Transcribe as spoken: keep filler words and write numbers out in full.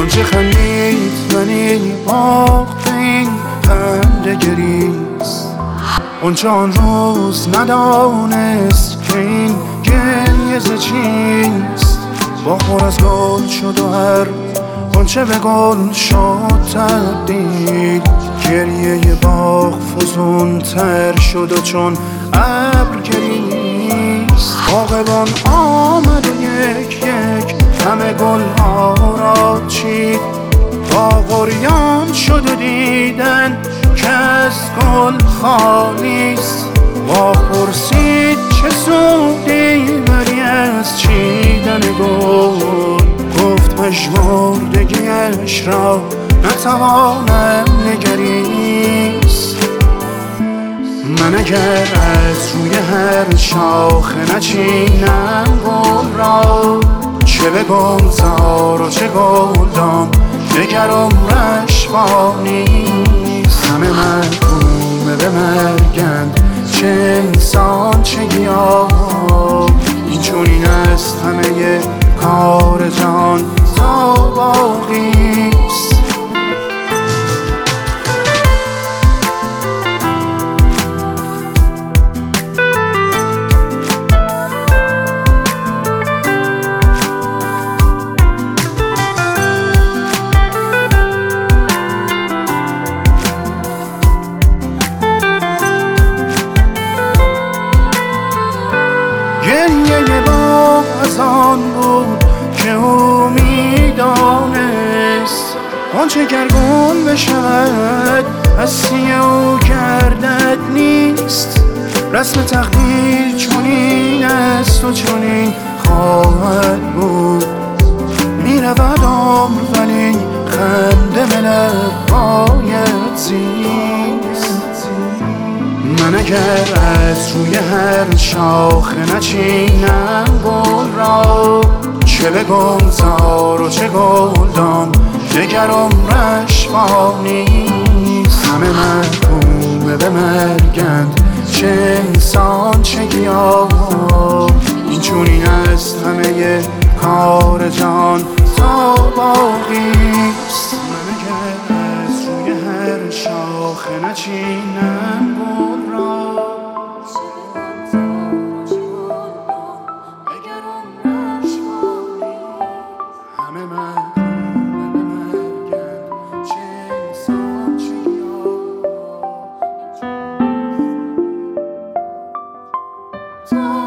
غنچه خندید ولی باخت این خنده گریست. غنچه آن روز ندانست که این گریه ز چیست. باغ از گل شد و هر غنچه به گل شد تبدیل. گریه باغ فزون تر شد و چون ابر گریست. باغبان آمد و یک یک همه گل ها را چید. باغ عریان شد و دیدن که از گل خالیست. باغ پرسید چه سودی بری از چیدن گل. گفت پژمردگیش را نتوانم نگریست. من اگر از روی هر شاخه نچینم گل را، چه به گلزار و چه گلدان دگر عمرش نیست. همه محکوم به مرگند، چه انسان چه گیاه. این چنین است همه کار جان تا باقیست. گریه باغ از آن بود که او میدانست. آنچه گر گل بشود از سوی او گردد نیست. رسم تقدیر چنین است و چنین خواهد بود. میرود عمر ولی خنده به لب باید زیست. من اگر از روی هر شاخه نچینم گل را، چه به گلزار و چه گلدان دگر عمرش نیست. همه محکوم به مرگند، چه انسان چه گیاه. این چنین است همه کار جان تا باقیست. من اگر از روی هر شاخه نچینم گل را، همه محکوم به مرگند، چه انسان چه گیاه.